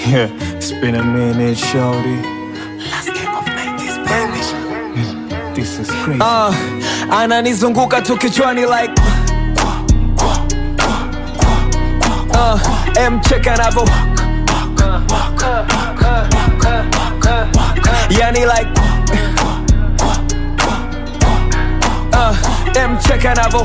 Yeah, it's been a minute, shorty. Last game of 90s, baby. Yeah, this is crazy. Ananizunguka tu kichwani like M-check anavo yani like M-check anavo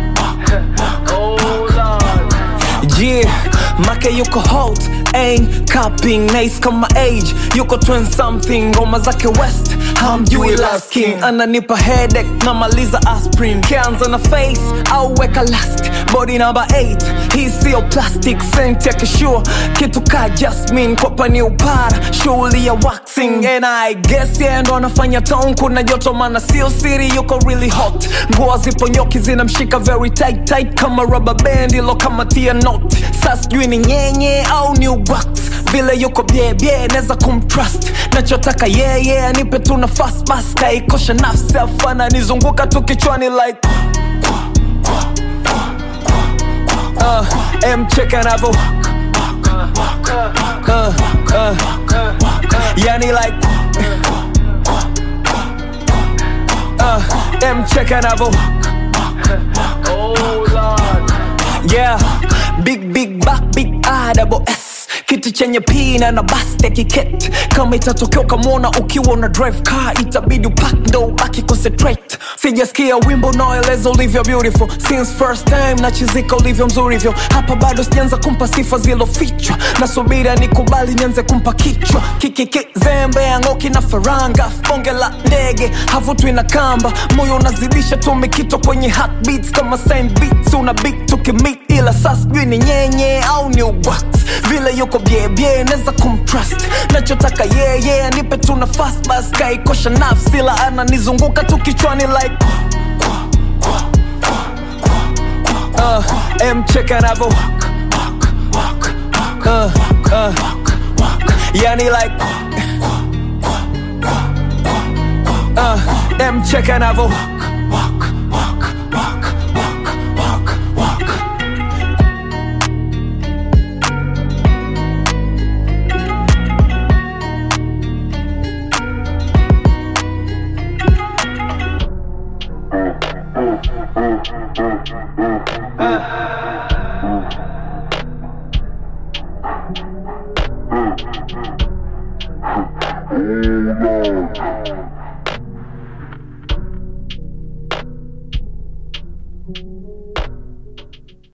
yeah, make yuko hot, ain't capping, nice kama age, yuko 20 something, ngoma zake west, hamjui last king, ananipa headache, namaliza aspirin, kianza na face, au weka last, body number 8, hii sio plastic, scent ya kishua, kitu ka Jasmine, kopa ni upara, shughuli ya waxing, and I guess yeah, ndo anafanya town, kuna joto mana sio siri, yuko really hot, nguo zipo nyoki zinamshika very tight, tight kama rubber band, ilo kama tia knot, sasa sijui ni nyenye au ni wax, vile yuko bie neza kumtrust, nachotaka yeah, nipe tu nafasi basi, kaikosha nafsi afana, nizunguka tu kichwani like M-check anavo yani like M-check anavo yeah, big back, big I, double S, kitu chenye pina na basti kiket, kama itatokea ukamwona ukiwa una drive car, itabidi upack ndo ubaki concentrate, sijasikia wimbo unaoeleza ulivyo beautiful, since first time nachizika ulivyo mzuri hivyo, hapa bado sijanza kumpa sifa zilofichwa, nasubira nikubali nianze kumpa kichwa, kikiki zembe yangoki na faranga, bonge la ndege havutwi na kamba, moyo unazidisha tu mikito kwenye heartbeats, kama same beats una beat tukimit, ila sasa sijui ni nyenye au ni wax, vile yuko bie neza kumtrust, nachotaka yeah, nipe tu nafasi basi, kaikosha nafsi, ila ananizunguka tu kichwani like M-check anavo yani like M-check anavo